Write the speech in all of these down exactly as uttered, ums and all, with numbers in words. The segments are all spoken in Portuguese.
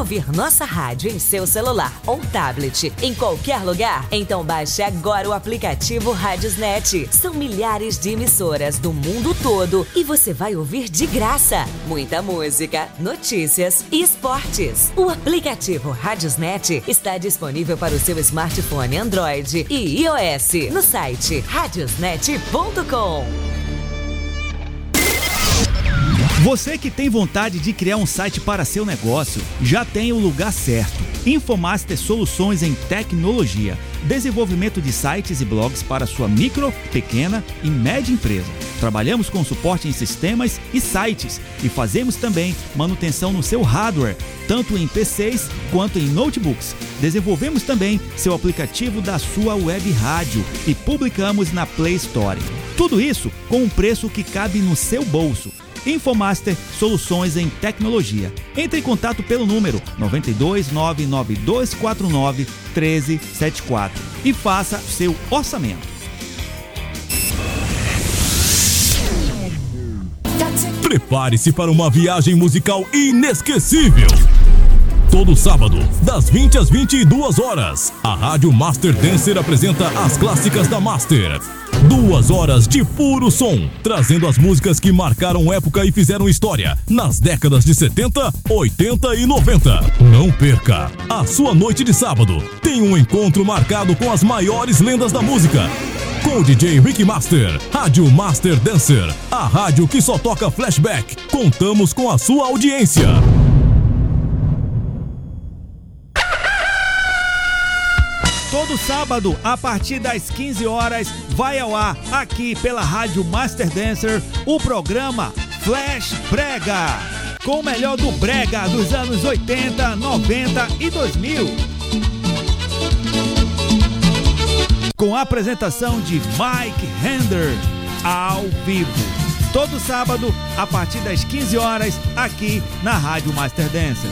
ouvir nossa rádio em seu celular ou tablet, em qualquer lugar? Então baixe agora o aplicativo Radiosnet. São milhares de emissoras do mundo todo e você vai ouvir de graça muita música, notícias e esportes. O aplicativo Radiosnet está disponível para o seu smartphone Android e iOS no site radiosnet ponto com. Você que tem vontade de criar um site para seu negócio, já tem o lugar certo. Infomaster Soluções em Tecnologia. Desenvolvimento de sites e blogs para sua micro, pequena e média empresa. Trabalhamos com suporte em sistemas e sites e fazemos também manutenção no seu hardware, tanto em P Cs quanto em notebooks. Desenvolvemos também seu aplicativo da sua web rádio e publicamos na Play Store. Tudo isso com um preço que cabe no seu bolso. Infomaster Soluções em Tecnologia. Entre em contato pelo número nove dois nove nove dois quatro nove um três sete quatro e faça seu orçamento. Prepare-se para uma viagem musical inesquecível. Todo sábado, das vinte às vinte e duas horas, a Rádio Master Dancer apresenta as clássicas da Master. Duas horas de puro som, trazendo as músicas que marcaram época e fizeram história nas décadas de setenta, oitenta e noventa. Não perca! A sua noite de sábado tem um encontro marcado com as maiores lendas da música. Com o D J Rick Master, Rádio Master Dancer, a rádio que só toca flashback. Contamos com a sua audiência. Todo sábado, a partir das quinze horas, vai ao ar, aqui pela Rádio Master Dancer, o programa Flash Brega, com o melhor do Brega dos anos oitenta, noventa e dois mil. Com a apresentação de Mike Hender, ao vivo. Todo sábado, a partir das quinze horas, aqui na Rádio Master Dancer.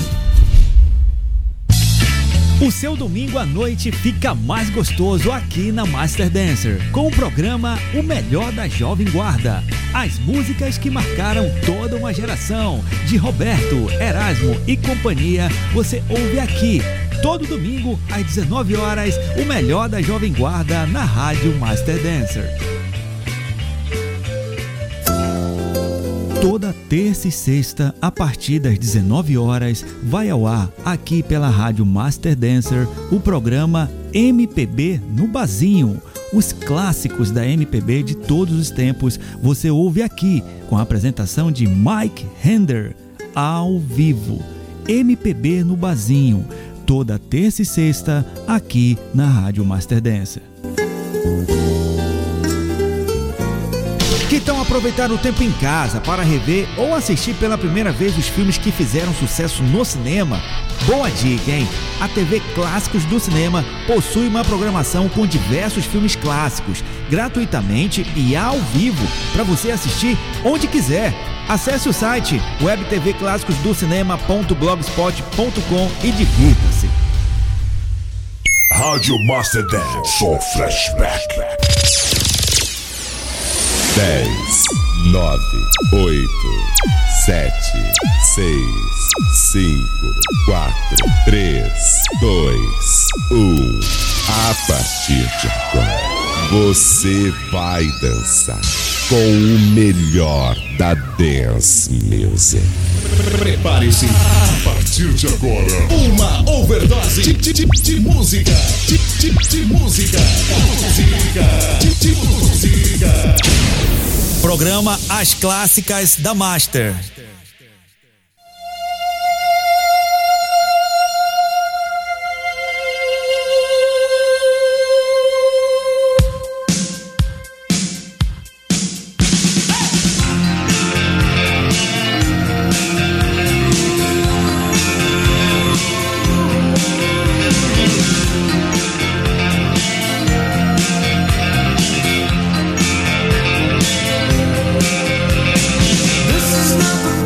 O seu domingo à noite fica mais gostoso aqui na Master Dancer, com o programa O Melhor da Jovem Guarda. As músicas que marcaram toda uma geração, de Roberto, Erasmo e companhia, você ouve aqui. Todo domingo, às dezenove horas, o melhor da Jovem Guarda na Rádio Master Dancer. Toda terça e sexta, a partir das dezenove horas, vai ao ar, aqui pela Rádio Master Dancer, o programa M P B no Barzinho. Os clássicos da M P B de todos os tempos, você ouve aqui, com a apresentação de Mike Hender, ao vivo. M P B no Barzinho, toda terça e sexta, aqui na Rádio Master Dancer. Que tal aproveitar o tempo em casa para rever ou assistir pela primeira vez os filmes que fizeram sucesso no cinema? Boa dica, hein? A T V Clássicos do Cinema possui uma programação com diversos filmes clássicos, gratuitamente e ao vivo, para você assistir onde quiser. Acesse o site web t v clássicos do cinema ponto blogspot ponto com e divirta-se. Rádio Master Dance, só flashback. dez, nove, oito, sete, seis, cinco, quatro, três, dois, um. A partir de agora, você vai dançar com o melhor da Dance Music. Prepare-se, a partir de agora, Uma overdose de, de, de, de música. De, de, de música. Música. De, de música. Programa As Clássicas da Master. This is not the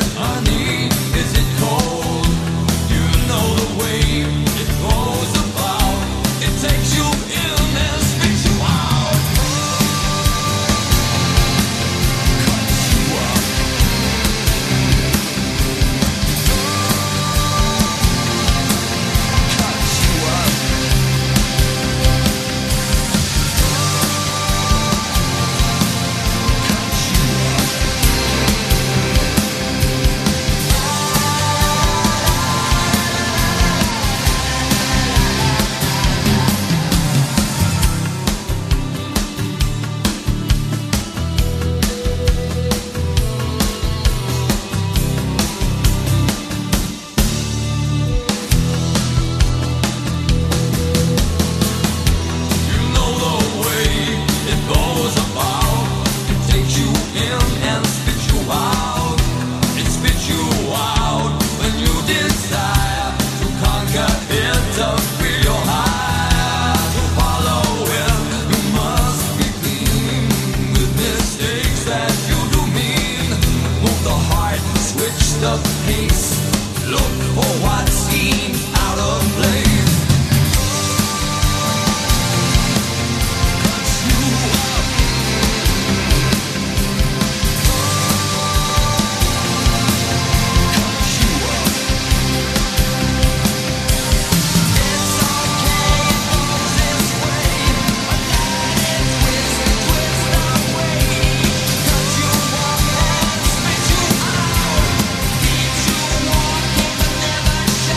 Show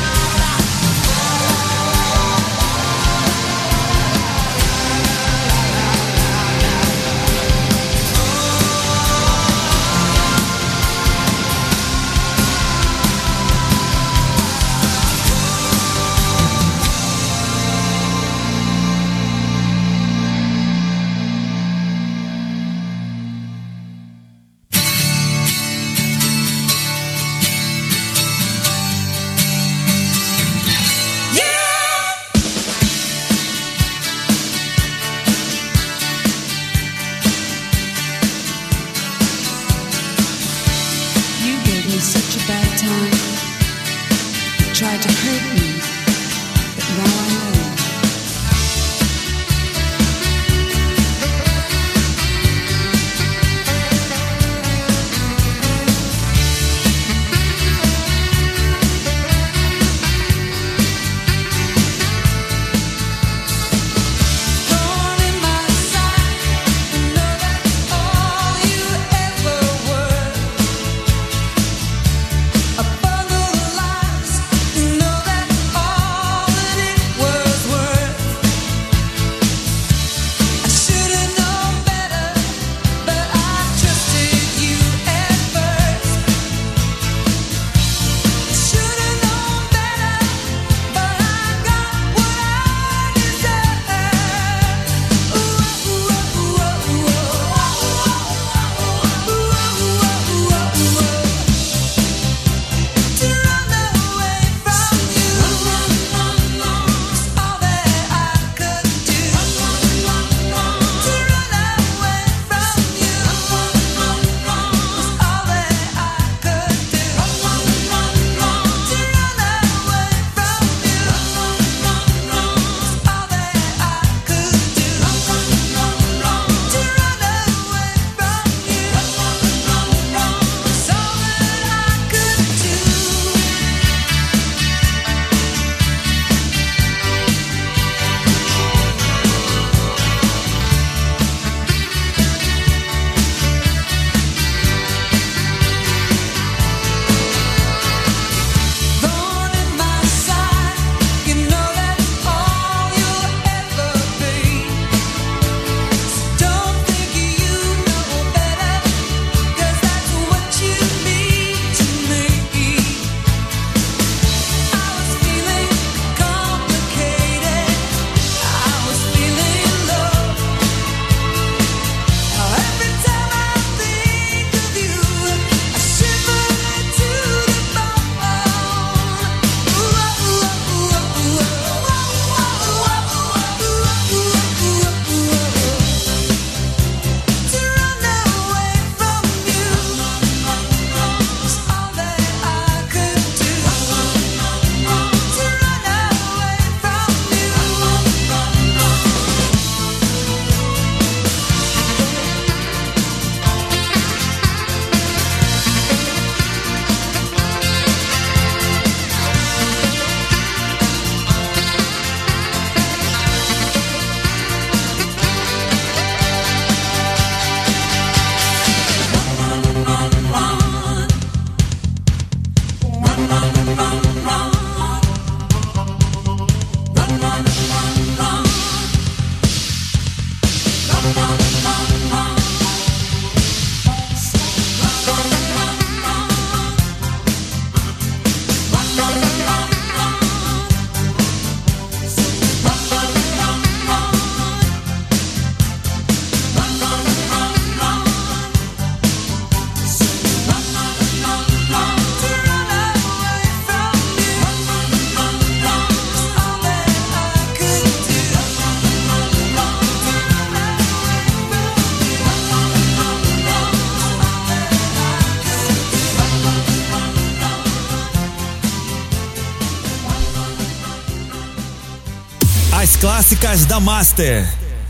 As clássicas da Master.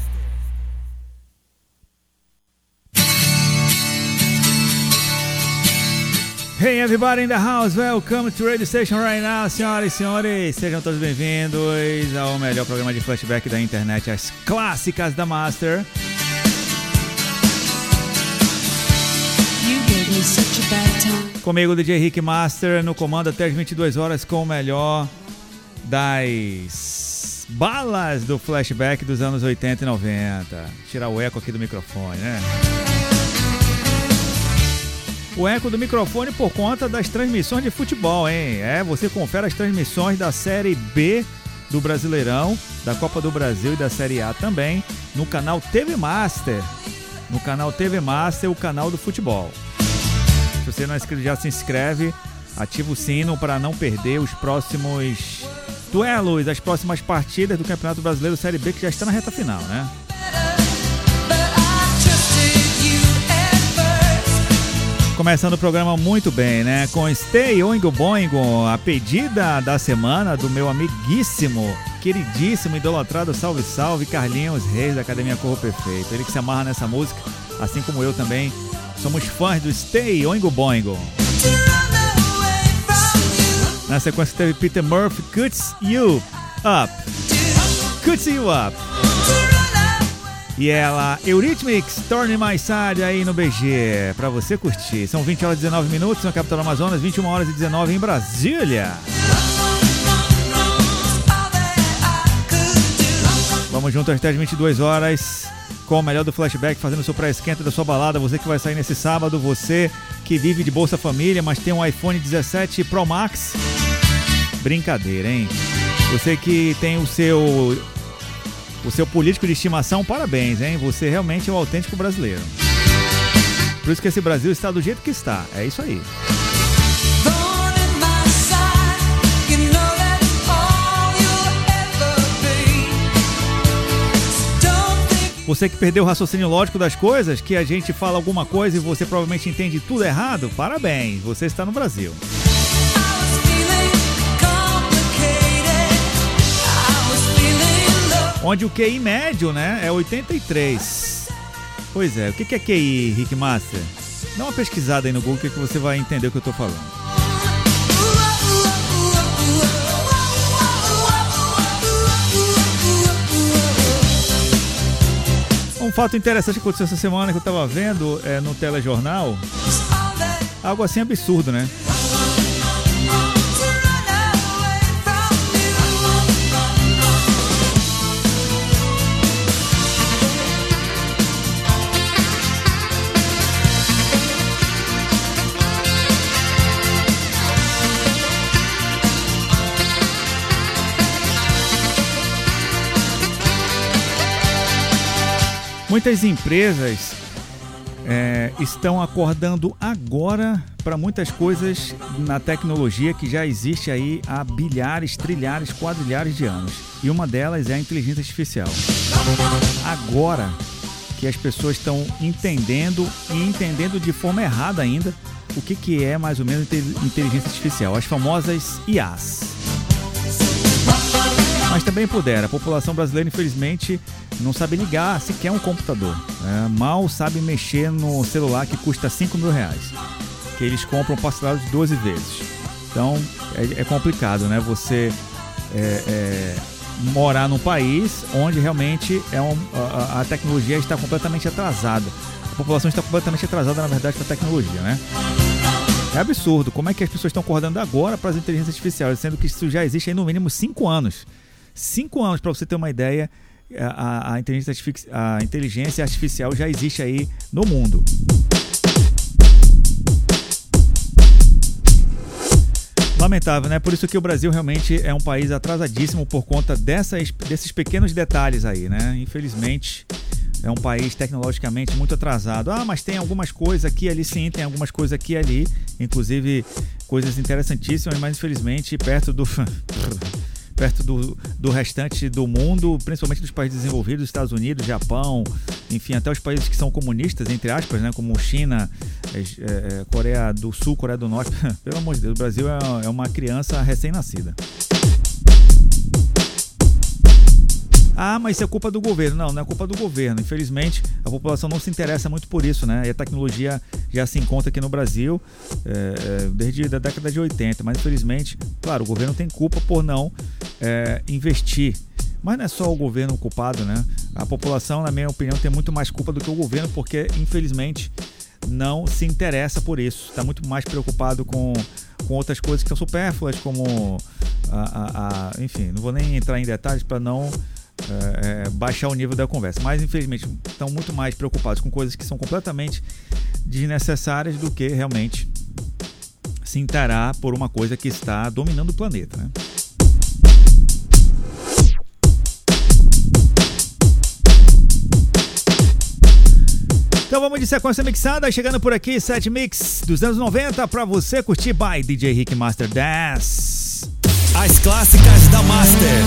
Hey everybody in the house, welcome to Radio Station right now, senhoras e senhores, sejam todos bem-vindos ao melhor programa de flashback da internet, as clássicas da Master. Comigo, D J Rick Master, no comando até as vinte e duas horas com o melhor das balas do flashback dos anos oitenta e noventa. Tirar o eco aqui do microfone, né? O eco do microfone por conta das transmissões de futebol, hein? É, você confere as transmissões da Série B do Brasileirão, da Copa do Brasil e da Série A também, no canal T V Master. No canal T V Master, o canal do futebol. Se você não é inscrito, já se inscreve, ativa o sino para não perder os próximos duelos, as próximas partidas do Campeonato Brasileiro Série B, que já está na reta final, né? Começando o programa muito bem, né? Com Stay Oingo Boingo, a pedida da semana do meu amiguíssimo, queridíssimo, idolatrado, salve salve, Carlinhos Reis da Academia Corro Perfeito. Ele que se amarra nessa música, assim como eu também, somos fãs do Stay Oingo Boingo. Na sequência teve Peter Murphy, Cuts You Up. Cuts You Up. E ela, Eurythmics, Turn My Side aí no B G, pra você curtir. São vinte horas e dezenove minutos na capital do Amazonas, vinte e uma horas e dezenove em Brasília. Vamos juntos até as vinte e duas horas com o melhor do flashback, fazendo o seu pré-esquenta da sua balada. Você que vai sair nesse sábado, você que vive de Bolsa Família, mas tem um iPhone dezessete Pro Max. Brincadeira, hein? Você que tem o seu o seu político de estimação, parabéns, hein? Você realmente é o autêntico brasileiro. Por isso que esse Brasil está do jeito que está. É isso aí. Você que perdeu o raciocínio lógico das coisas, que a gente fala alguma coisa e você provavelmente entende tudo errado, parabéns, você está no Brasil. Onde o Q I médio, né, é oitenta e três. Pois é, o que é Q I, Rick Master? Dá uma pesquisada aí no Google que você vai entender o que eu tô falando. Um fato interessante que aconteceu essa semana que eu tava vendo é, no telejornal, algo assim absurdo, né? Muitas empresas é, estão acordando agora para muitas coisas na tecnologia que já existe aí há bilhares, trilhares, quadrilhares de anos. E uma delas é a inteligência artificial. Agora que as pessoas estão entendendo e entendendo de forma errada ainda o que, que é mais ou menos inteligência artificial, as famosas I As. Mas também pudera, a população brasileira infelizmente não sabe ligar sequer um computador, né? Mal sabe mexer no celular que custa cinco mil reais, que eles compram parcelado de doze vezes. Então é, é complicado, né? Você é, é, morar num país onde realmente é um, a, a tecnologia está completamente atrasada. A população está completamente atrasada, na verdade, com a tecnologia, né? É absurdo. Como é que as pessoas estão acordando agora para as inteligências artificiais, sendo que isso já existe aí no mínimo cinco anos. Cinco anos, para você ter uma ideia, a, a, inteligência artifici- a inteligência artificial já existe aí no mundo. Lamentável, né? Por isso que o Brasil realmente é um país atrasadíssimo por conta dessas, desses pequenos detalhes aí, né? Infelizmente, é um país tecnologicamente muito atrasado. Ah, mas tem algumas coisas aqui e ali, sim, tem algumas coisas aqui e ali, inclusive coisas interessantíssimas, mas infelizmente perto do... perto do, do restante do mundo, principalmente dos países desenvolvidos, Estados Unidos, Japão, enfim, até os países que são comunistas, entre aspas, né, como China, é, é, Coreia do Sul, Coreia do Norte. Pelo amor de Deus, o Brasil é, é uma criança recém-nascida. Ah, mas isso é culpa do governo. Não, não é culpa do governo. Infelizmente, a população não se interessa muito por isso, né? E a tecnologia já se encontra aqui no Brasil é, desde a década de oitenta. Mas, infelizmente, claro, o governo tem culpa por não é, investir. Mas não é só o governo culpado, né? A população, na minha opinião, tem muito mais culpa do que o governo, porque, infelizmente, não se interessa por isso. Está muito mais preocupado com, com outras coisas que são supérfluas, como... A, a, a, enfim, não vou nem entrar em detalhes para não... É, é, baixar o nível da conversa, mas infelizmente estão muito mais preocupados com coisas que são completamente desnecessárias do que realmente se interar por uma coisa que está dominando o planeta, né? Então vamos de sequência mixada, chegando por aqui, set mix dos anos noventa para você curtir by D J Rick Master Dance. As clássicas da Master.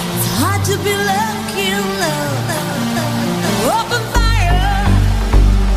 To be lucky in love, open fire.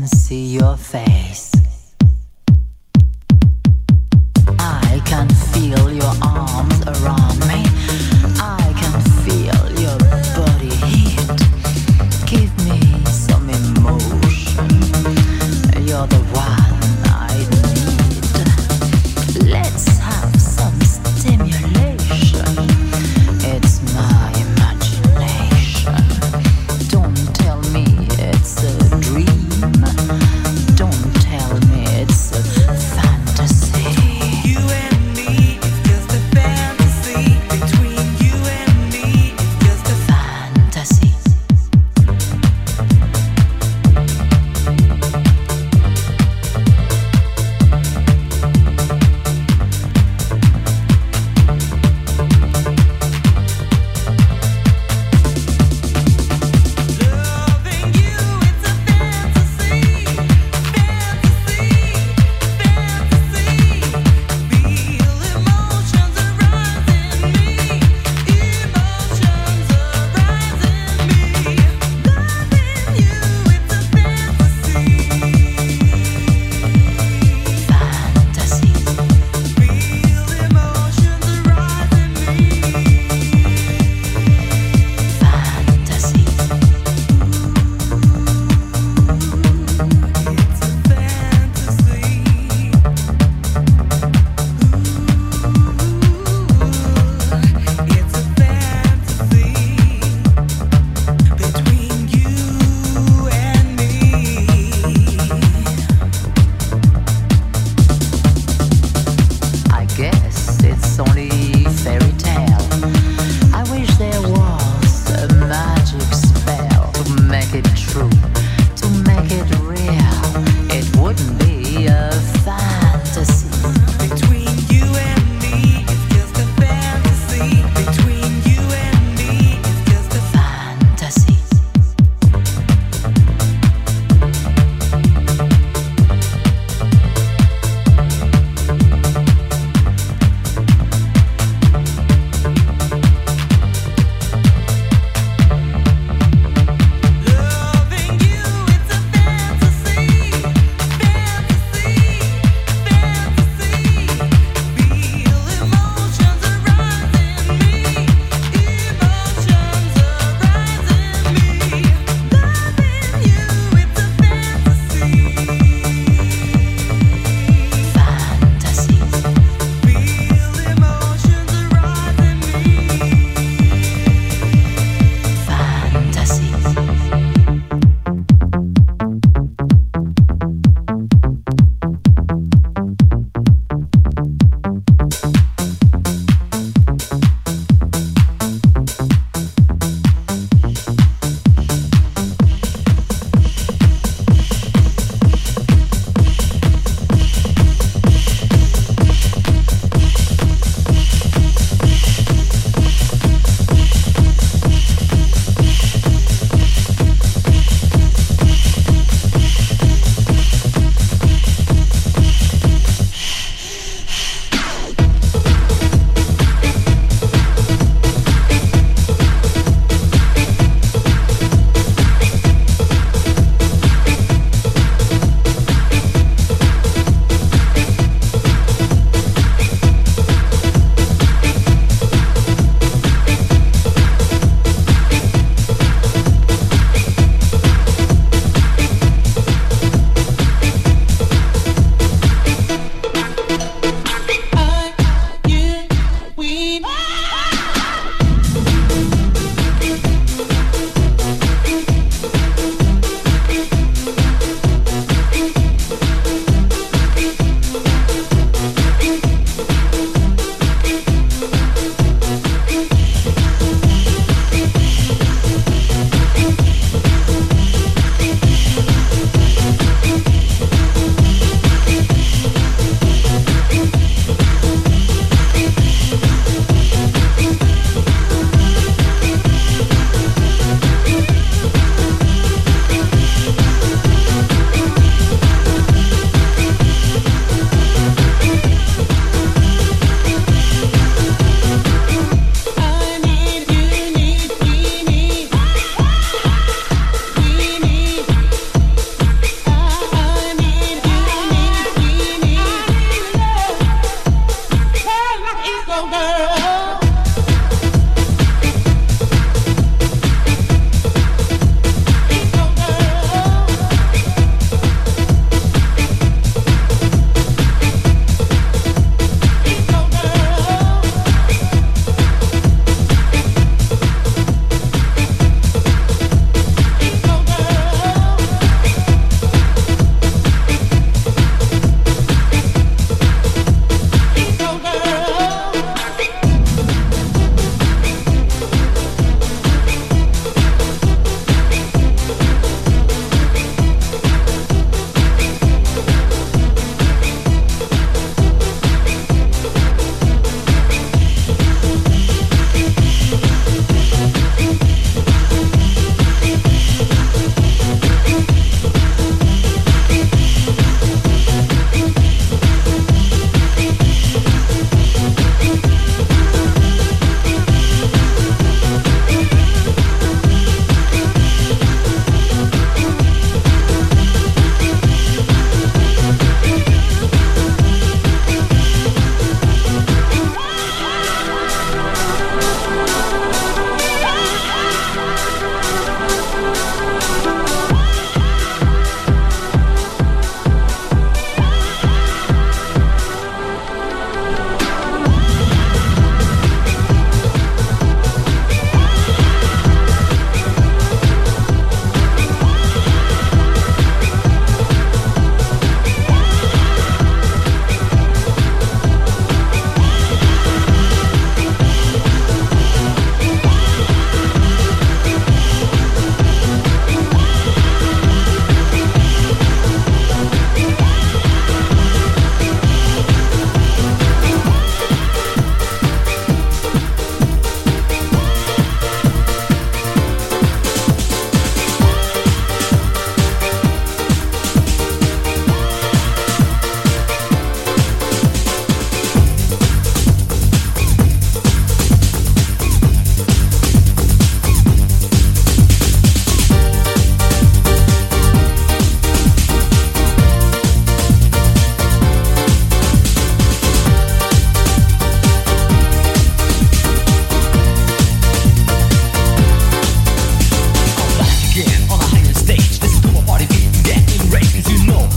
can see your face. I can feel your arms around me. I can feel your body heat. Give me some emotion. You're the one I need. Let's have some stimulation. It's my imagination. Don't tell me it's a dream. Don't tell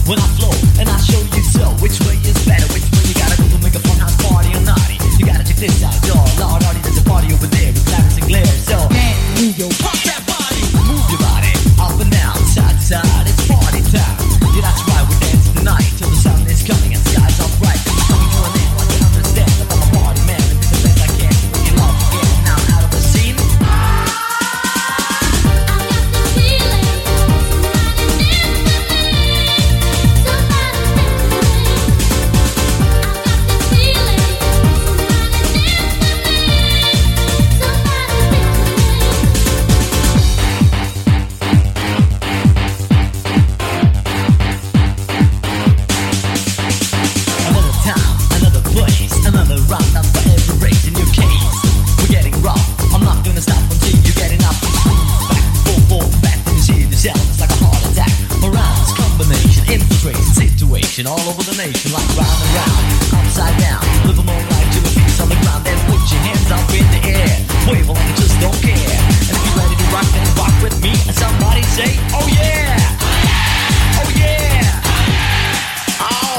when I flow and I show you so. Which way is better? Which way you gotta go to make a fun house party or naughty? You gotta check this out, y'all. Lord, already there's a party over there with Clarence and Glare. So, man, move your pump that body, move your body up and down, side to side. It's party time. Yeah, that's right. We're dancing tonight till the sun is coming and skies are bright. It's coming to an end. Like you understand that I'm a party man. And this is the best I can. When you love again, now out of the scene. All over the nation, like round and round, upside down. Live a more life to the feet on the ground. Then put your hands up in the air, wave like you just don't care. And if you're ready to rock, then rock with me. And somebody say, oh yeah, oh yeah, oh.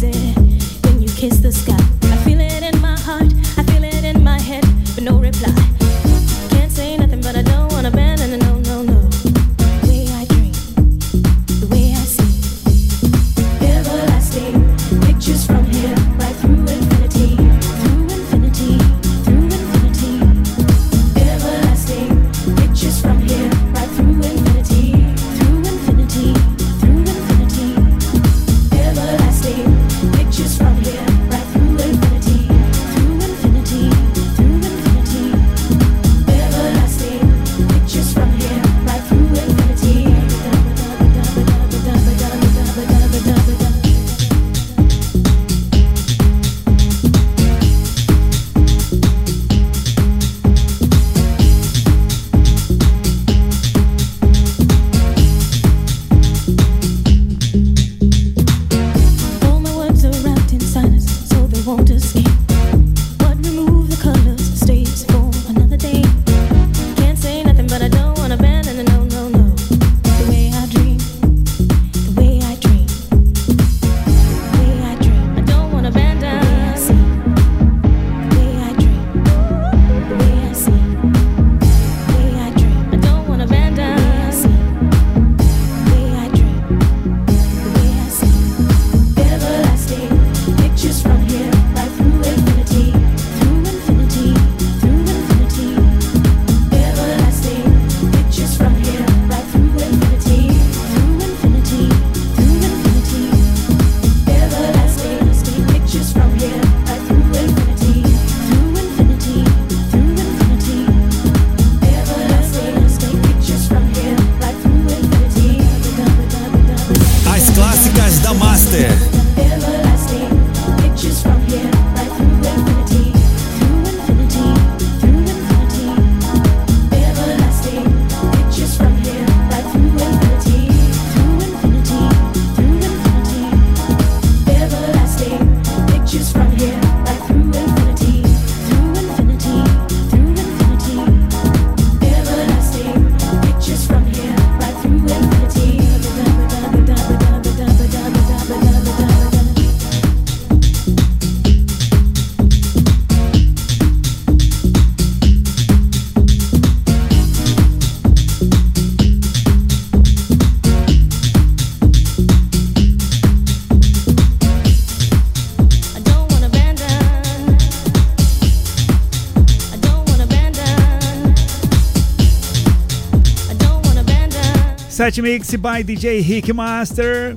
Set Mix by D J Rick Master,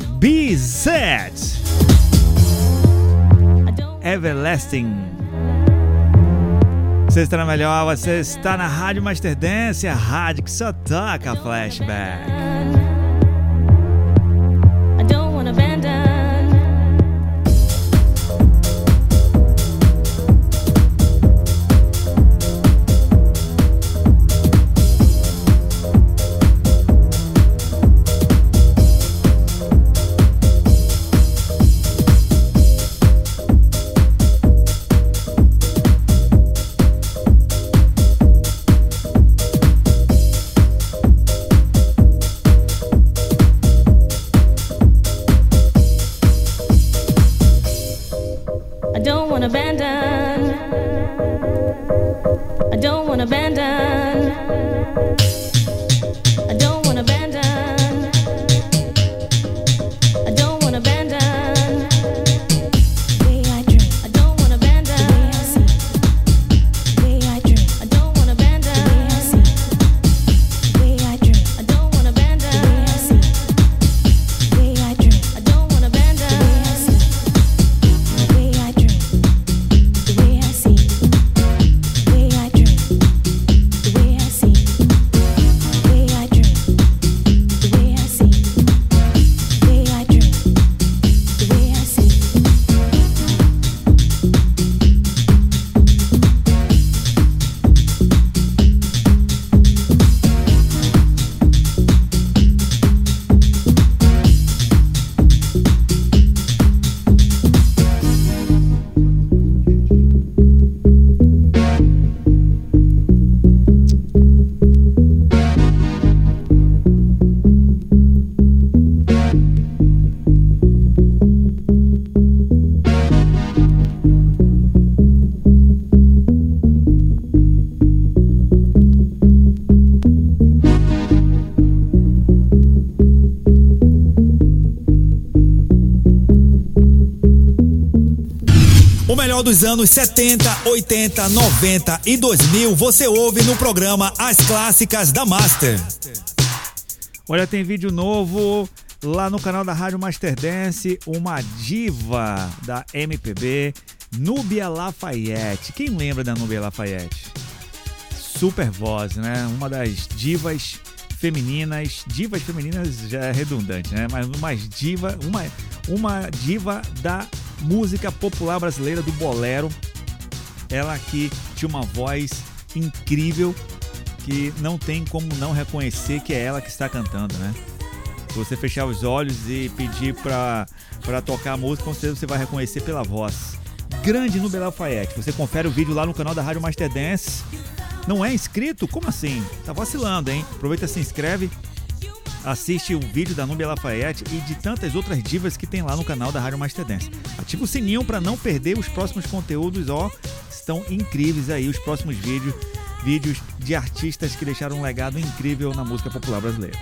B-Set, Everlasting. Você está na melhor, você está na Rádio Master Dance, a rádio que só toca flashback. O melhor dos anos setenta, oitenta, noventa e dois mil você ouve no programa As Clássicas da Master. Olha, tem vídeo novo lá no canal da Rádio Master Dance, uma diva da M P B, Núbia Lafayette. Quem lembra da Núbia Lafayette? Super voz, né? Uma das divas femininas, divas femininas já é redundante, né? Mas uma diva, uma, uma diva da música popular brasileira, do bolero. Ela que tinha uma voz incrível, que não tem como não reconhecer que é ela que está cantando, né? Se você fechar os olhos e pedir pra, pra tocar a música, com certeza você vai reconhecer pela voz. Grande Núbia Lafayette. Você confere o vídeo lá no canal da Rádio Master Dance. Não é inscrito? Como assim? Tá vacilando, hein? Aproveita, se inscreve, assiste o vídeo da Núbia Lafayette e de tantas outras divas que tem lá no canal da Rádio Master Dance. Ativa o sininho para não perder os próximos conteúdos, ó. Estão incríveis aí os próximos vídeos, vídeos de artistas que deixaram um legado incrível na música popular brasileira.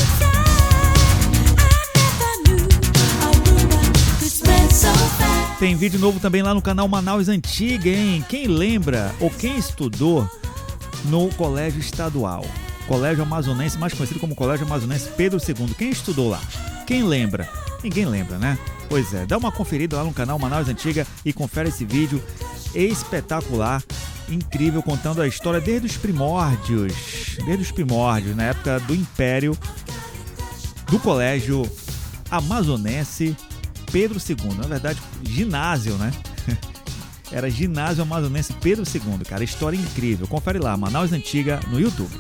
Tem vídeo novo também lá no canal Manaus Antiga, hein? Quem lembra ou quem estudou no Colégio Estadual, Colégio Amazonense, mais conhecido como Colégio Amazonense Pedro segundo. Quem estudou lá? Quem lembra? Ninguém lembra, né? Pois é, dá uma conferida lá no canal Manaus Antiga e confere esse vídeo espetacular, incrível, contando a história desde os primórdios, desde os primórdios, na época do Império, do Colégio Amazonense Pedro segundo. Na verdade, ginásio, né? Era Ginásio Amazonense Pedro segundo, cara. História incrível. Confere lá, Manaus Antiga, no YouTube.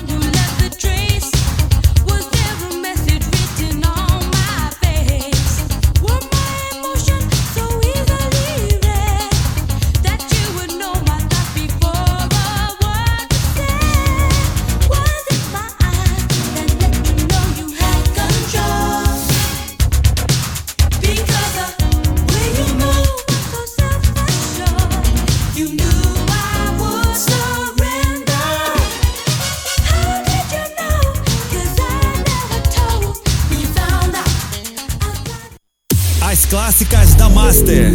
Clássicas da Master.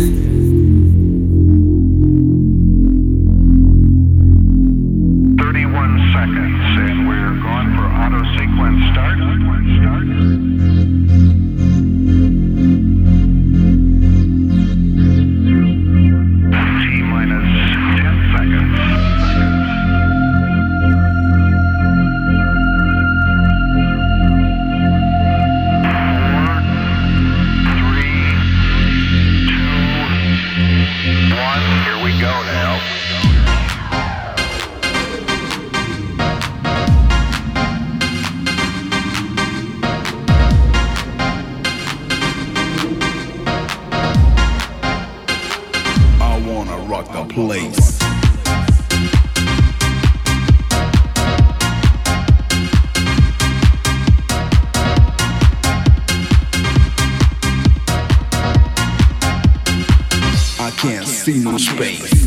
thirty-one seconds and we're going for auto sequence start. Start. T minus ten seconds. Here we go now. I wanna rock the place. I can't see no space.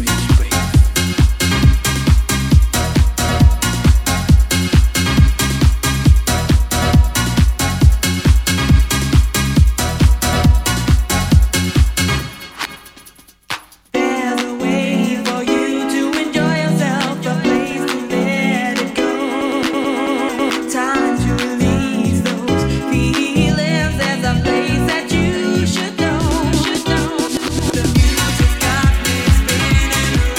Spinning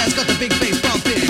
man's got the big bass bumping.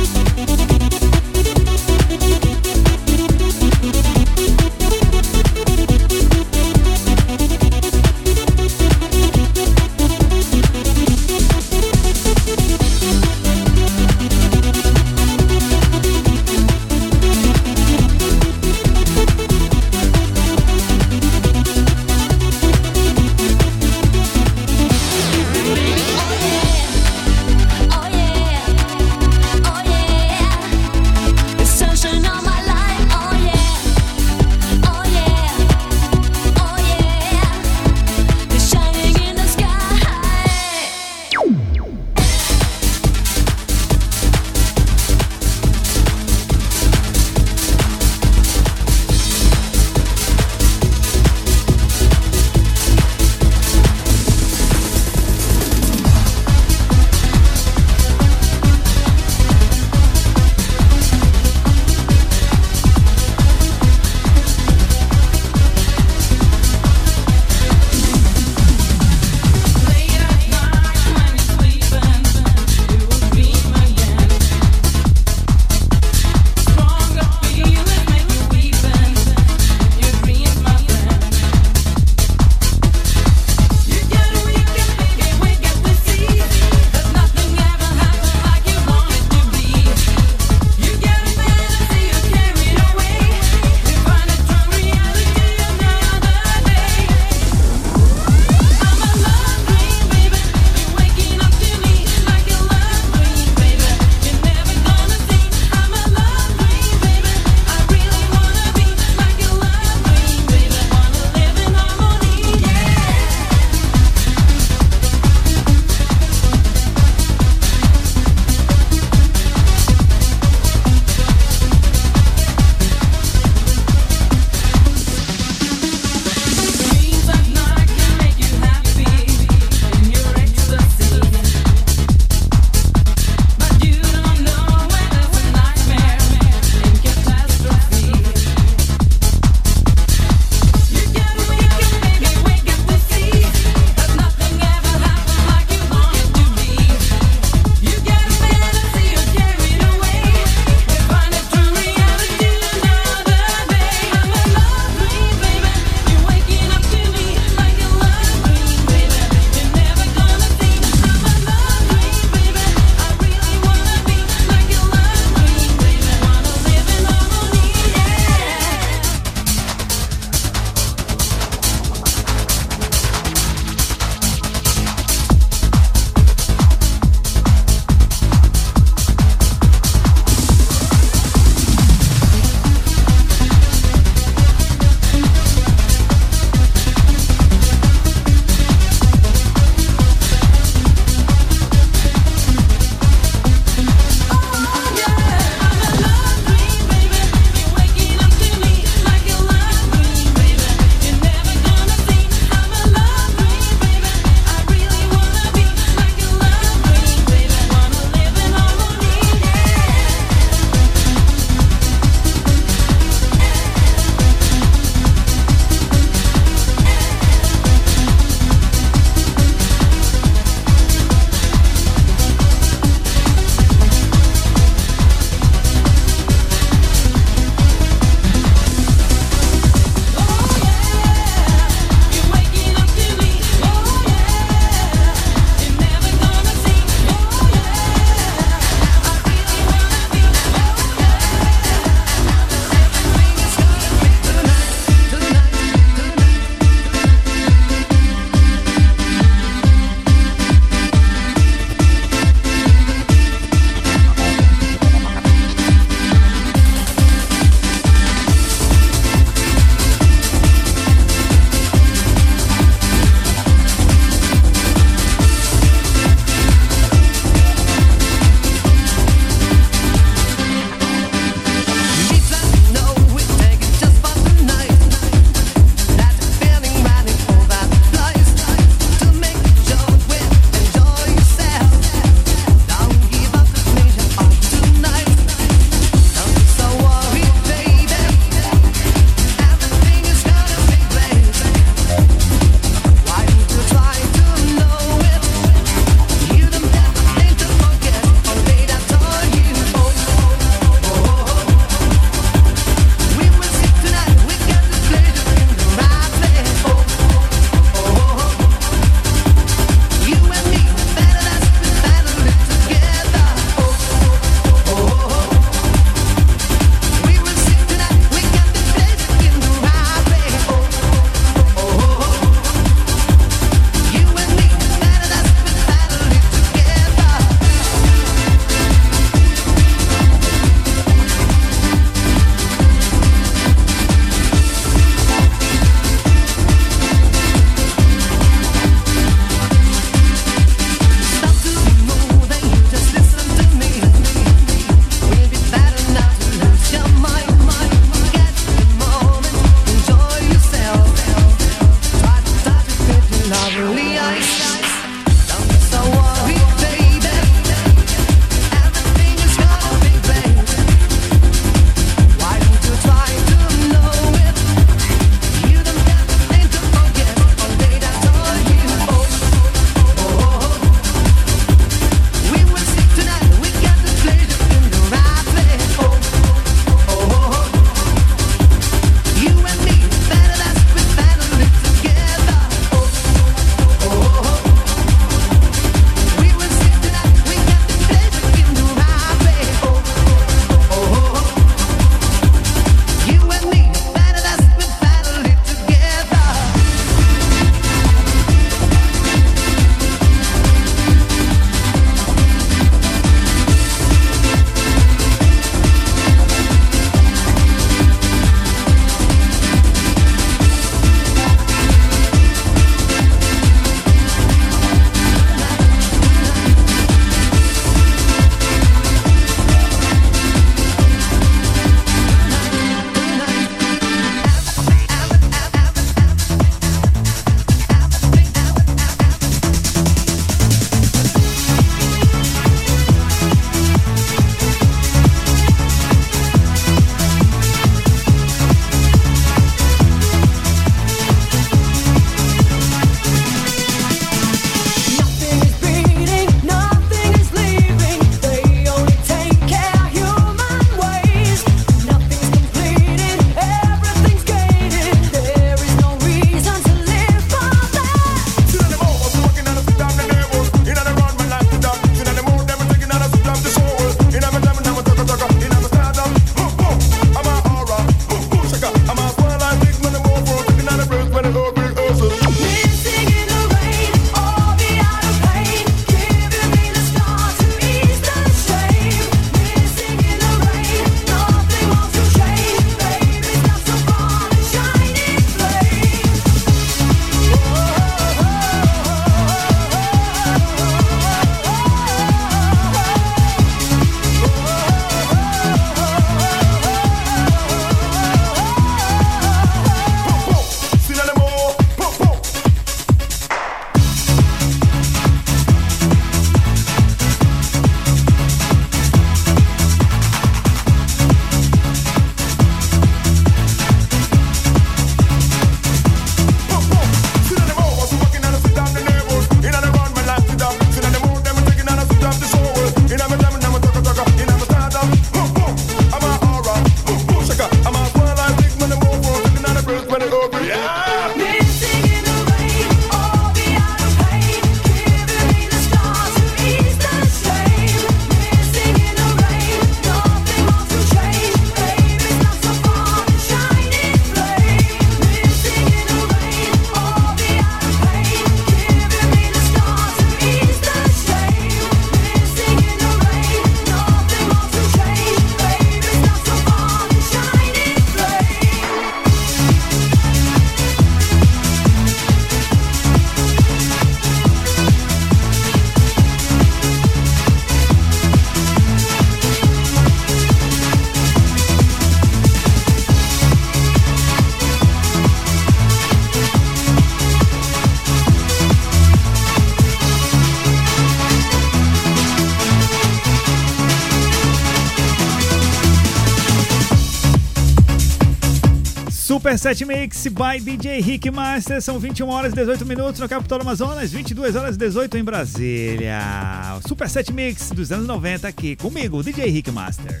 Super sete Mix by D J Rick Master. São vinte e uma horas e dezoito minutos no capital do Amazonas, vinte e duas horas e dezoito em Brasília. Super sete Mix dos anos noventa aqui comigo, D J Rick Master.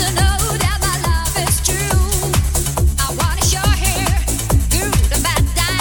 That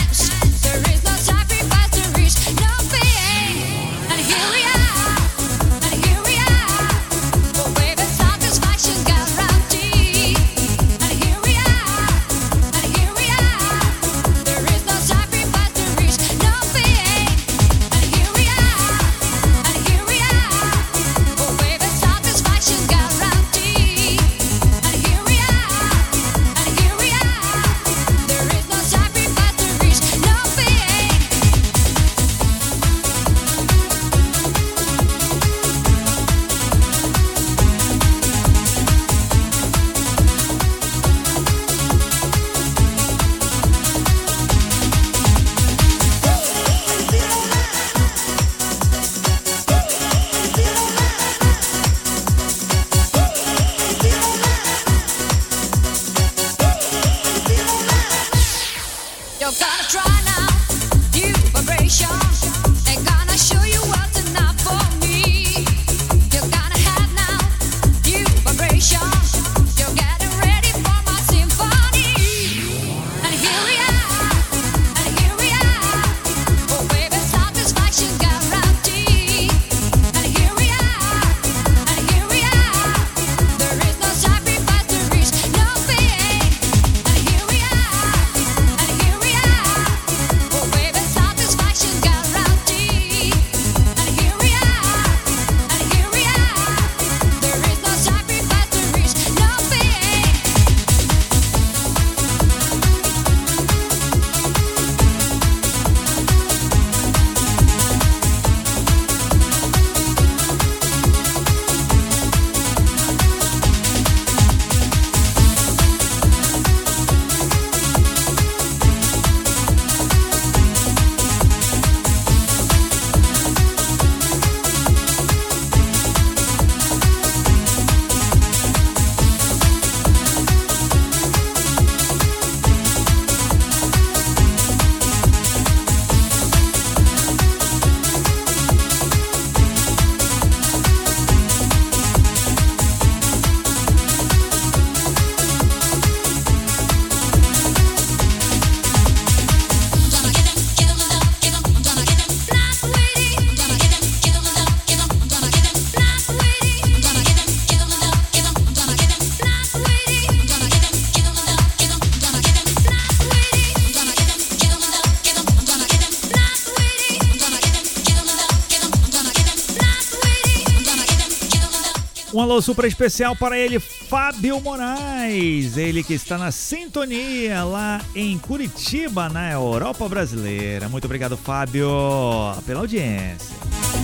Um alô super especial para ele, Fábio Moraes, ele que está na sintonia lá em Curitiba, na Europa Brasileira. Muito obrigado, Fábio, pela audiência.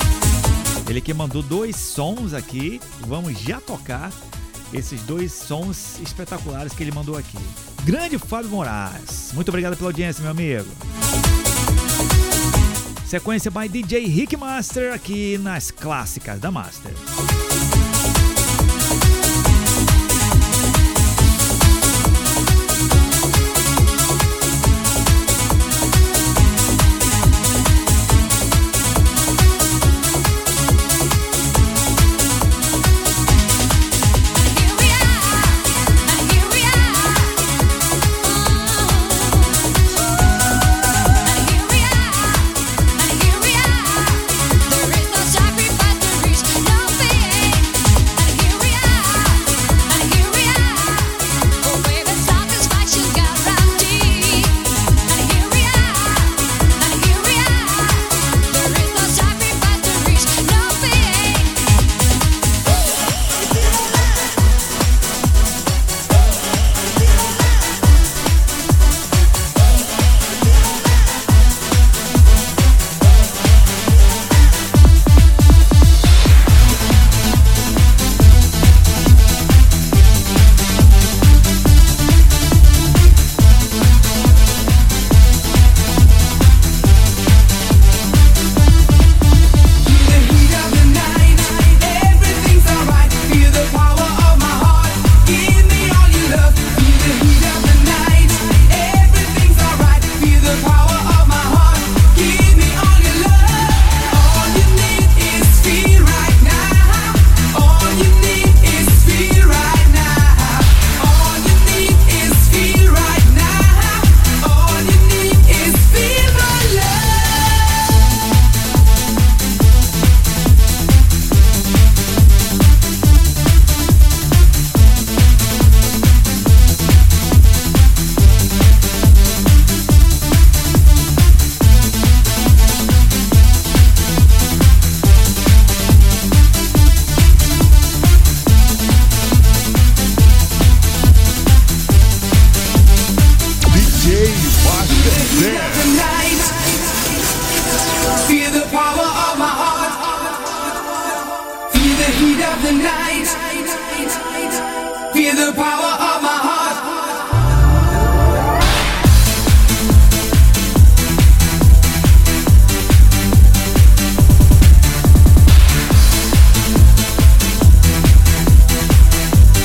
Ele que mandou dois sons aqui, vamos já tocar esses dois sons espetaculares que ele mandou aqui. Grande Fábio Moraes, muito obrigado pela audiência, meu amigo. Sequência by D J Rick Master aqui nas clássicas da Master.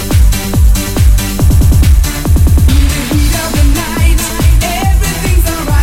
Everything's alright.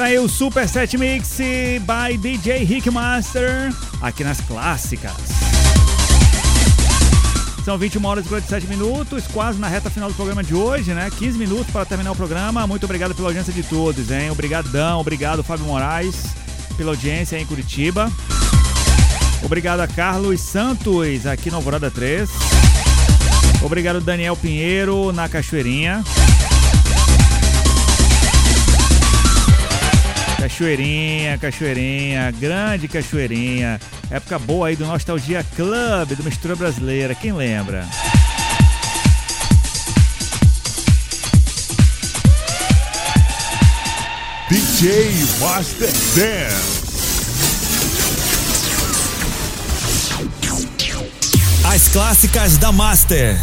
Tá aí o Super Set Mix by D J Rick Master, aqui nas clássicas. São vinte e uma horas e quarenta e sete minutos, quase na reta final do programa de hoje, né? quinze minutos para terminar o programa. Muito obrigado pela audiência de todos, hein? Obrigadão, obrigado Fábio Moraes pela audiência em Curitiba. Obrigado a Carlos Santos aqui no Alvorada três. Obrigado Daniel Pinheiro na Cachoeirinha. Cachoeirinha, Cachoeirinha, grande Cachoeirinha. Época boa aí do Nostalgia Club, do Mistura Brasileira, quem lembra? D J Master Dance. As clássicas da Master.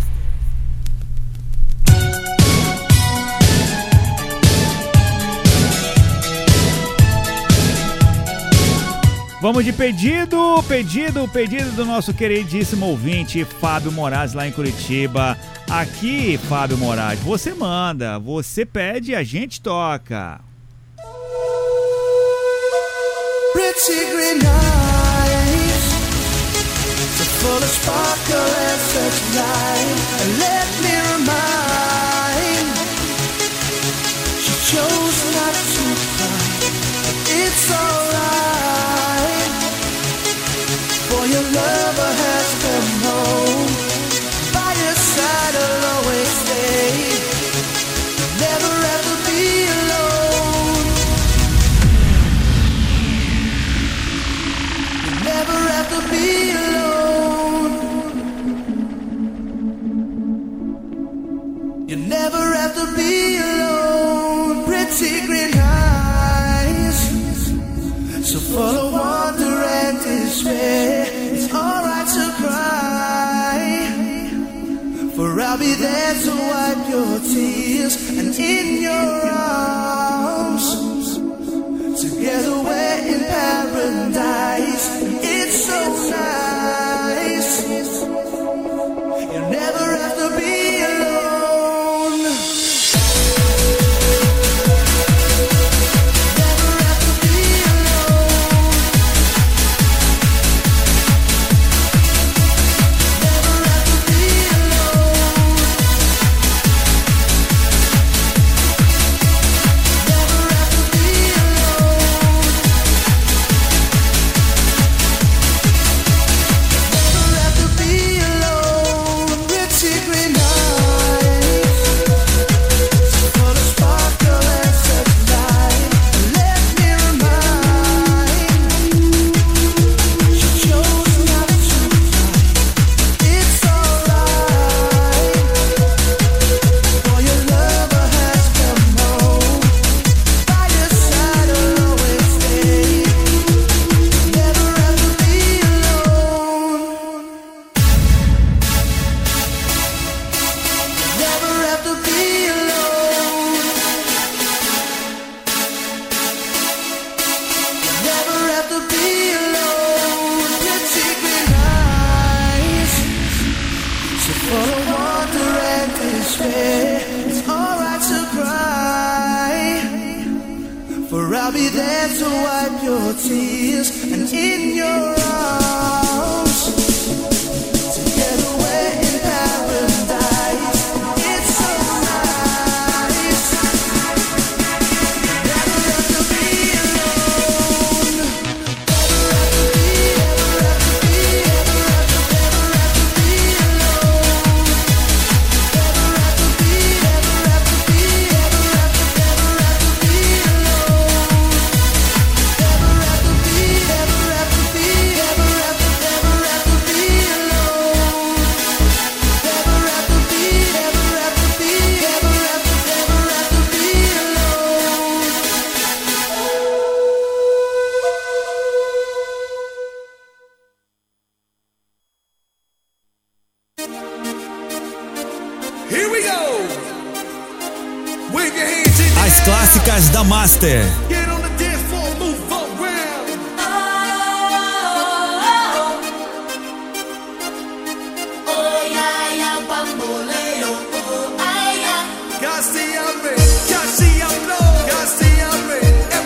Vamos de pedido, pedido, pedido do nosso queridíssimo ouvinte Fábio Moraes lá em Curitiba. Aqui, Fábio Moraes, você manda, você pede, a gente toca. Pretty green eyes, so full of sparkle and such light. Let me remind, she chose not to cry. It's alright, for your lover has come home. By your side I'll always stay. Never ever be alone. Never ever be alone. You never have to be alone. Pretty green eyes, so full of wonder and despair. It's alright to cry, for I'll be there to wipe your tears. And in your arms, together we're in paradise. It's so nice. You never have to be alone. Never have to be alone. Never have to be alone. Never have to be alone. Never have to be alone. Pretty green eyes, full of sparkle and such light. Let me remind, she chose not to cry. It's alright, for your lover has come home. By your side I'll always stay. Never have to be alone. Never have to be alone. Never have to be alone. Pretty green eyes, so full of wonder and despair. It's alright to cry, for I'll be there to wipe your tears. And in your arms, together we're in paradise. It's so nice. Never have to be alone. Never have to be, never have to be, never have to, never have to be alone. Never have to be, never have to be, never have to, never have to be alone. Never have to be, never have to be, never have to, never have to be alone. Never have to be, never have to be, never have to, never have to be alone. Here we go. Wave your hands in the As air. clássicas da Master. Get on the dance floor, move around. Gotta see I'm ready, gotta see I'm low, gotta see I'm ready.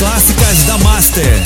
clássicas da Master.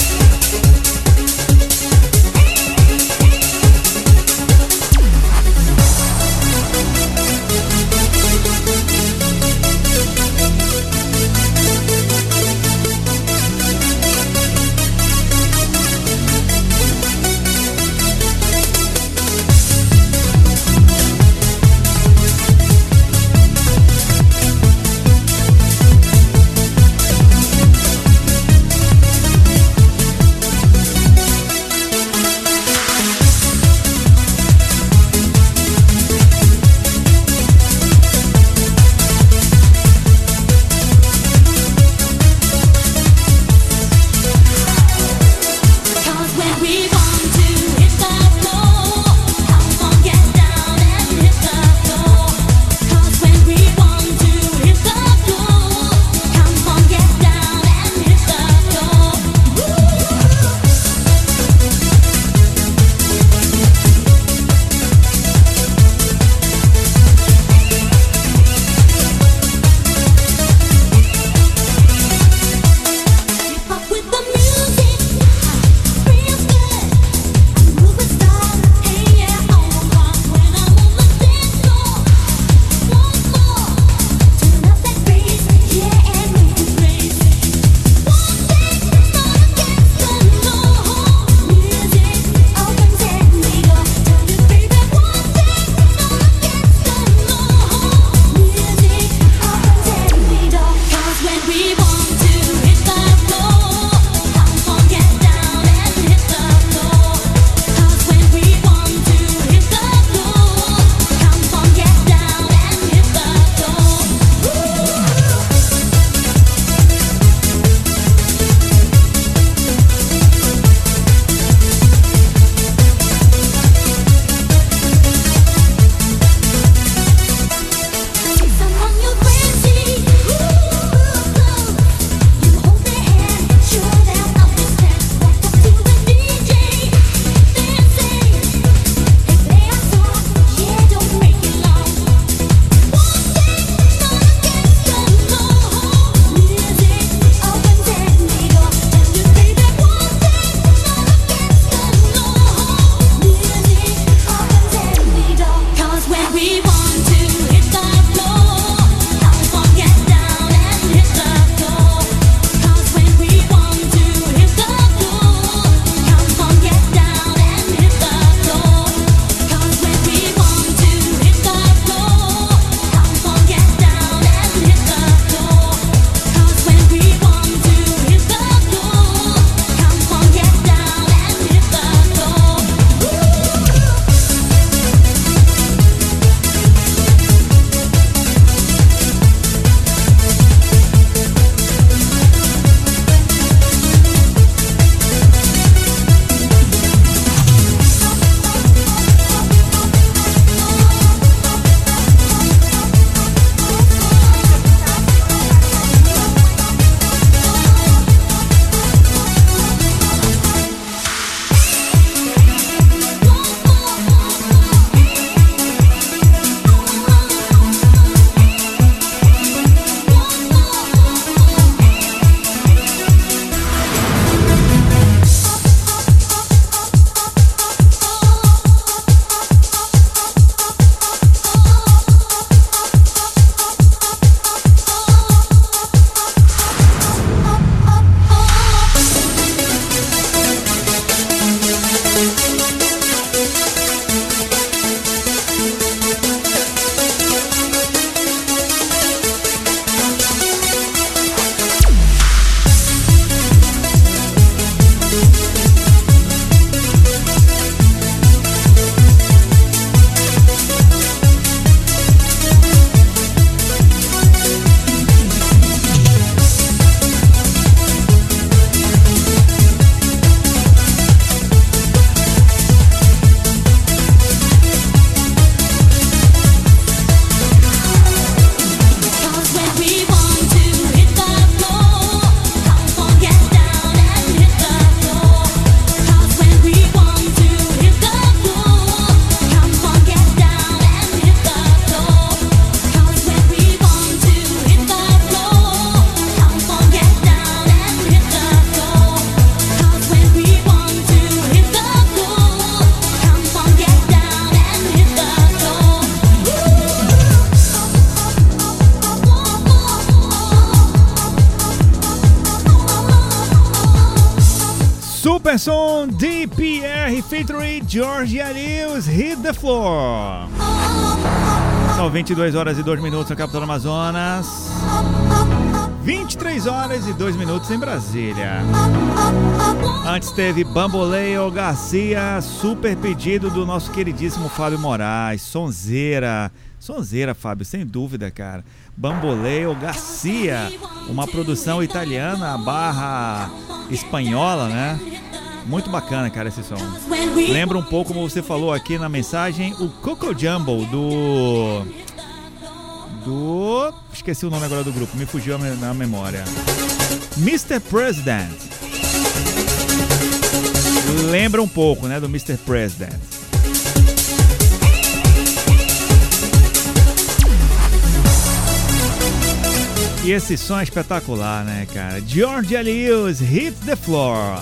Super som D P R featuring Georgia Lewis, Hit the Floor. São vinte e duas horas e dois minutos na capital do Amazonas. vinte e três horas e dois minutos em Brasília. Antes teve Bamboleo Garcia, super pedido do nosso queridíssimo Fábio Moraes. Sonzeira. Sonzeira, Fábio, sem dúvida, cara. Bamboleo Garcia, uma produção italiana barra espanhola, né? Muito bacana, cara, esse som. Lembra um pouco, como você falou aqui na mensagem, o Coco Jumbo do... do... esqueci o nome agora do grupo, me fugiu na memória. mister President. Lembra um pouco, né, do mister President. E esse som é espetacular, né, cara? Georgia Lewis, Hit the Floor.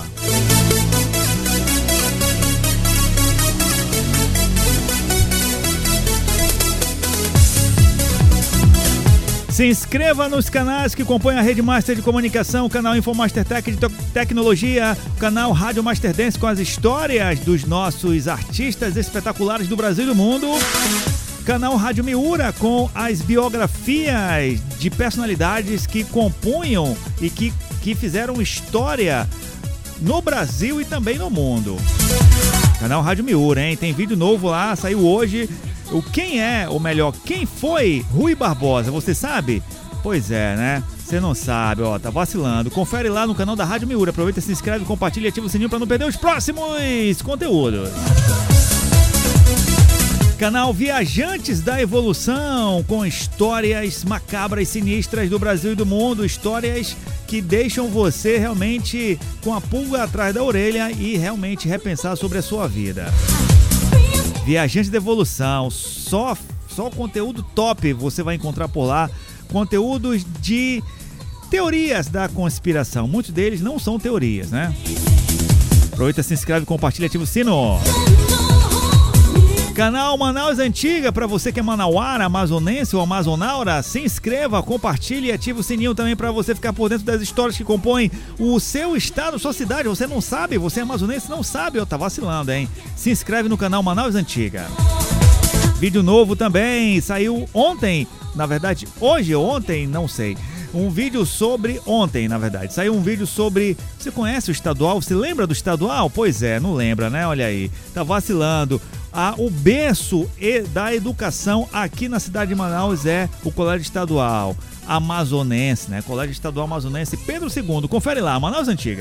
Se inscreva nos canais que compõem a Rede Master de Comunicação, o canal Infomaster Tech de Tecnologia, o canal Rádio Master Dance com as histórias dos nossos artistas espetaculares do Brasil e do mundo, canal Rádio Miura com as biografias de personalidades que compunham e que, que fizeram história no Brasil e também no mundo. Canal Rádio Miura, hein? Tem vídeo novo lá, saiu hoje. O quem é, ou melhor, quem foi Rui Barbosa, você sabe? Pois é, né? Você não sabe, ó, tá vacilando. Confere lá no canal da Rádio Miura. Aproveita, se inscreve, compartilha e ativa o sininho para não perder os próximos conteúdos. Canal Viajantes da Evolução, com histórias macabras, sinistras do Brasil e do mundo. Histórias que deixam você realmente com a pulga atrás da orelha e realmente repensar sobre a sua vida. Viajante da Evolução, só, só conteúdo top você vai encontrar por lá. Conteúdos de teorias da conspiração. Muitos deles não são teorias, né? Aproveita, se inscreve, compartilha e ativa o sino. Canal Manaus Antiga, para você que é manauara, amazonense ou amazonaura, se inscreva, compartilhe e ative o sininho também para você ficar por dentro das histórias que compõem o seu estado, sua cidade. Você não sabe, você é amazonense, não sabe, eu tá vacilando, hein? Se inscreve no canal Manaus Antiga. Vídeo novo também, saiu ontem, na verdade, hoje ou ontem, não sei. Um vídeo sobre ontem, na verdade. Saiu um vídeo sobre... Você conhece o estadual? Você lembra do estadual? Pois é, não lembra, né? Olha aí, tá vacilando. Ah, o berço da educação aqui na cidade de Manaus é o Colégio Estadual Amazonense, né? Colégio Estadual Amazonense Pedro segundo. Confere lá, Manaus Antiga.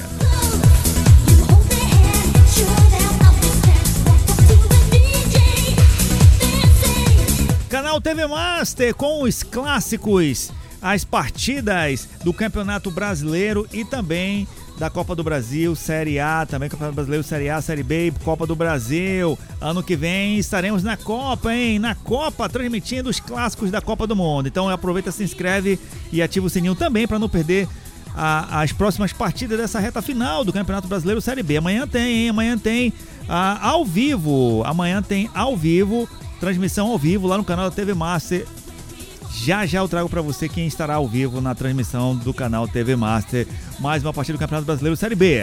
Canal T V Master com os clássicos, as partidas do Campeonato Brasileiro e também da Copa do Brasil, Série A, também Campeonato Brasileiro, Série A, Série B, Copa do Brasil. Ano que vem estaremos na Copa, hein? Na Copa, transmitindo os clássicos da Copa do Mundo. Então aproveita, se inscreve e ativa o sininho também para não perder a, as próximas partidas dessa reta final do Campeonato Brasileiro, Série B. Amanhã tem, hein? Amanhã tem a, ao vivo, amanhã tem ao vivo, transmissão ao vivo lá no canal da T V Master. Já já eu trago para você quem estará ao vivo na transmissão do canal T V Master. Mais uma partida do Campeonato Brasileiro Série B.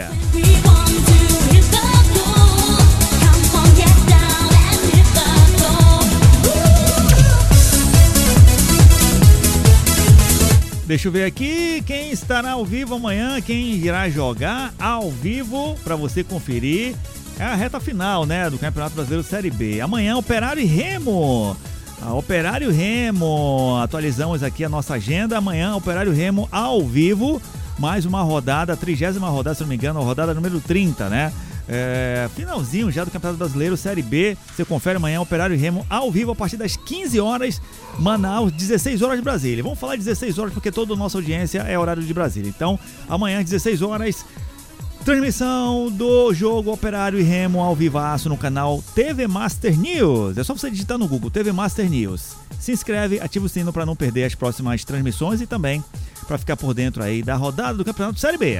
Deixa eu ver aqui quem estará ao vivo amanhã, quem irá jogar ao vivo para você conferir. É a reta final, né, do Campeonato Brasileiro Série B. Amanhã, Operário e Remo. A Operário Remo, atualizamos aqui a nossa agenda. Amanhã, Operário Remo ao vivo, mais uma rodada, a trigésima rodada, se não me engano, a rodada número trinta, né? É, finalzinho já do Campeonato Brasileiro Série B. Você confere amanhã, Operário Remo ao vivo a partir das quinze horas, Manaus, dezesseis horas de Brasília. Vamos falar de dezesseis horas porque toda a nossa audiência é horário de Brasília. Então, amanhã, dezesseis horas, transmissão do jogo Operário e Remo ao vivaço no canal T V Master News. É só você digitar no Google T V Master News. Se inscreve, ativa o sino para não perder as próximas transmissões e também para ficar por dentro aí da rodada do Campeonato Série B.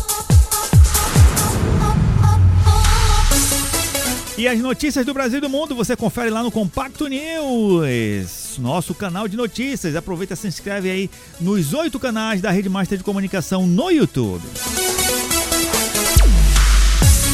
E as notícias do Brasil e do mundo você confere lá no Compacto News, nosso canal de notícias. Aproveita e se inscreve aí nos oito canais da Rede Master de Comunicação no YouTube.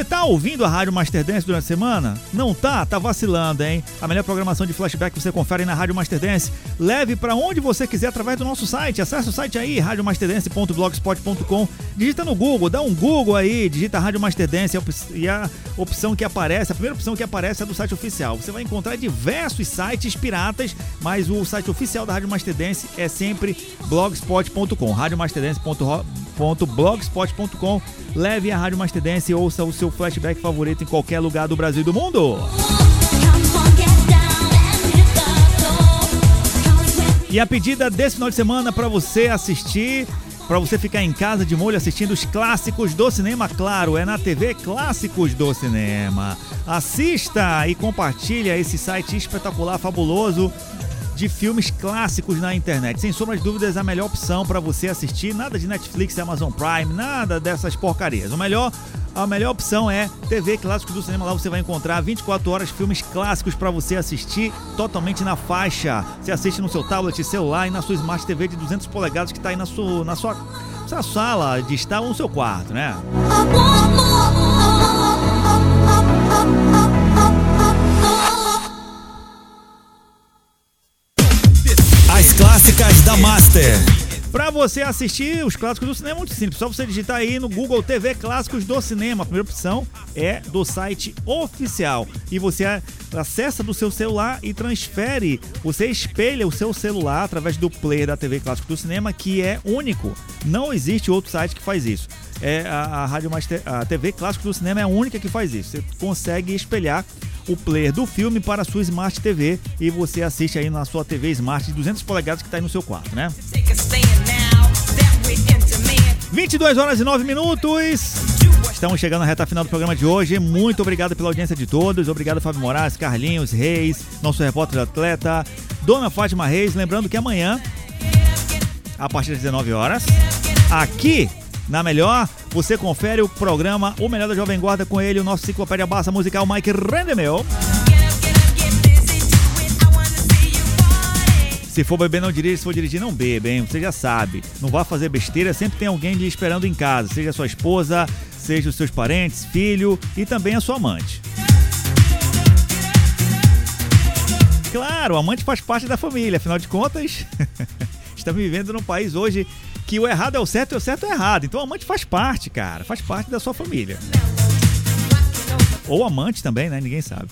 Você tá ouvindo a Rádio Master Dance durante a semana? Não tá? Tá vacilando, hein? A melhor programação de flashback você confere na Rádio Master Dance. Leve pra onde você quiser através do nosso site. Acesse o site aí, rádio master dance ponto blogspot ponto com. Digita no Google, dá um Google aí, digita Rádio Master Dance e a opção que aparece, a primeira opção que aparece é do site oficial. Você vai encontrar diversos sites piratas, mas o site oficial da Rádio Master Dance é sempre blogspot ponto com, rádio master dance ponto blogspot ponto com. Leve a Rádio Master Dance e ouça o seu flashback favorito em qualquer lugar do Brasil e do mundo. E a pedida desse final de semana para você assistir, para você ficar em casa de molho assistindo os clássicos do cinema, claro, é na T V Clássicos do Cinema. Assista e compartilha esse site espetacular, fabuloso, de filmes clássicos na internet. Sem sombra de dúvidas, a melhor opção para você assistir, nada de Netflix, Amazon Prime, nada dessas porcarias. O melhor, a melhor opção é T V Clássicos do Cinema. Lá você vai encontrar vinte e quatro horas filmes clássicos para você assistir totalmente na faixa. Você assiste no seu tablet, celular e na sua Smart T V de duzentas polegadas que está aí na sua, na sua, sua sala de estar ou no seu quarto, né? As clássicas da Master. Para você assistir os clássicos do cinema é muito simples, só você digitar aí no Google T V Clássicos do Cinema. A primeira opção é do site oficial e você acessa do seu celular e transfere, você espelha o seu celular através do player da T V Clássicos do Cinema, que é único. Não existe outro site que faz isso. É a, a Rádio Master, a T V Clássicos do Cinema é a única que faz isso. Você consegue espelhar o player do filme para a sua Smart T V e você assiste aí na sua T V Smart de duzentas polegadas que está aí no seu quarto, né? vinte e duas horas e nove minutos. Estamos chegando na reta final do programa de hoje. Muito obrigado pela audiência de todos. Obrigado, Fábio Moraes, Carlinhos Reis, nosso repórter atleta, Dona Fátima Reis. Lembrando que amanhã, a partir das dezenove horas, aqui na Melhor, você confere o programa O Melhor da Jovem Guarda, com ele, o nosso enciclopédia Barça musical Mike Rendemel. Se for beber, não dirige. Se for dirigir, não beba, hein? Você já sabe. Não vá fazer besteira. Sempre tem alguém lhe esperando em casa. Seja a sua esposa, seja os seus parentes, filho e também a sua amante. Claro, o amante faz parte da família. Afinal de contas, estamos vivendo num país hoje que o errado é o certo e o certo é o errado. Então o amante faz parte, cara. Faz parte da sua família. Ou amante também, né? Ninguém sabe.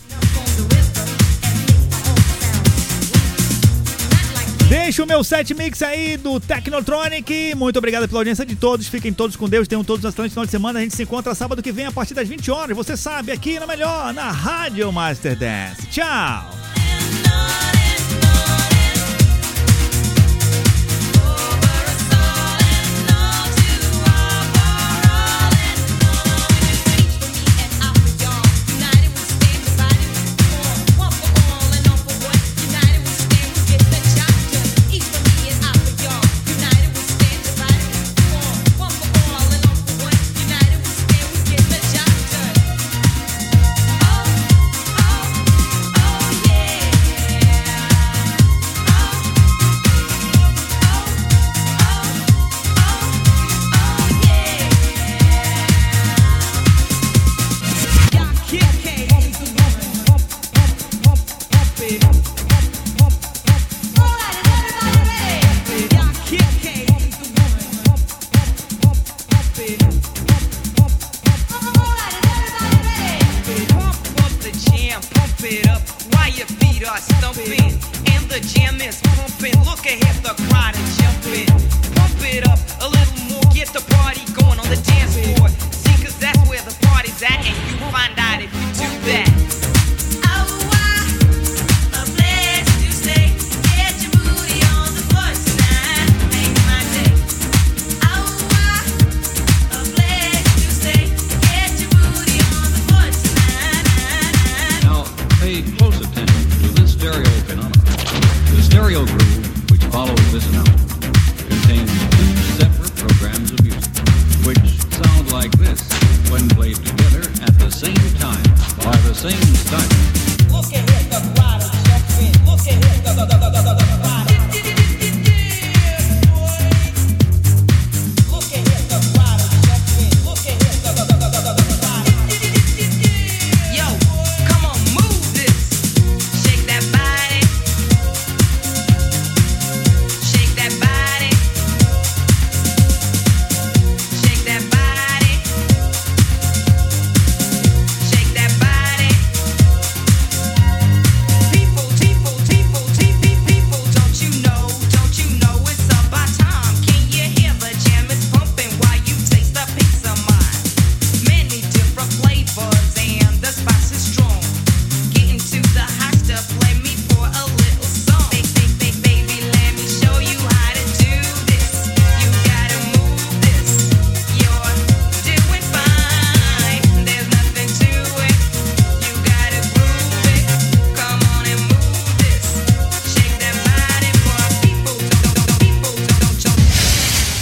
Deixa o meu set mix aí do Technotronic. Muito obrigado pela audiência de todos. Fiquem todos com Deus. Tenham todos um excelente final de semana. A gente se encontra sábado que vem a partir das vinte horas. Você sabe, aqui na Melhor, na Rádio Master Dance. Tchau!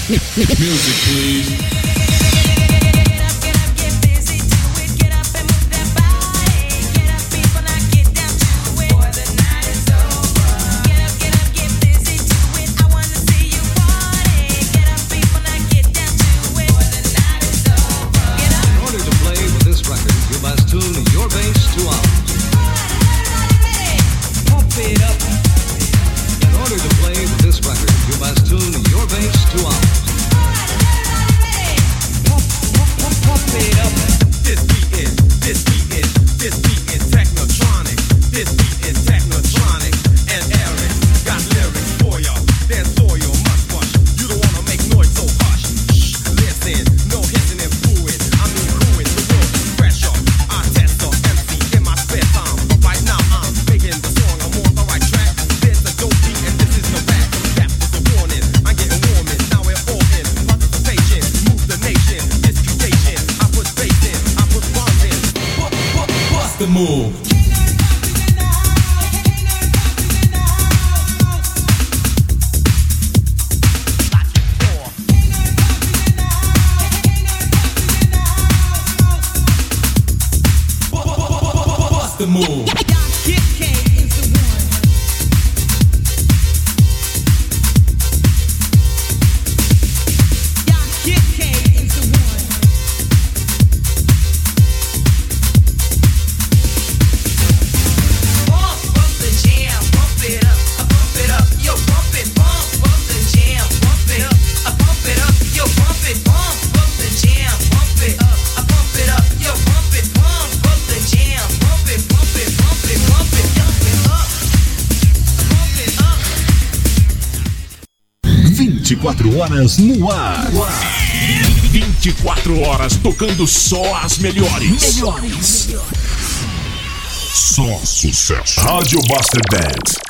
Music, please. vinte e quatro horas no ar. vinte e quatro horas tocando só as melhores. Melhores. Só sucesso. Rádio Master Dance.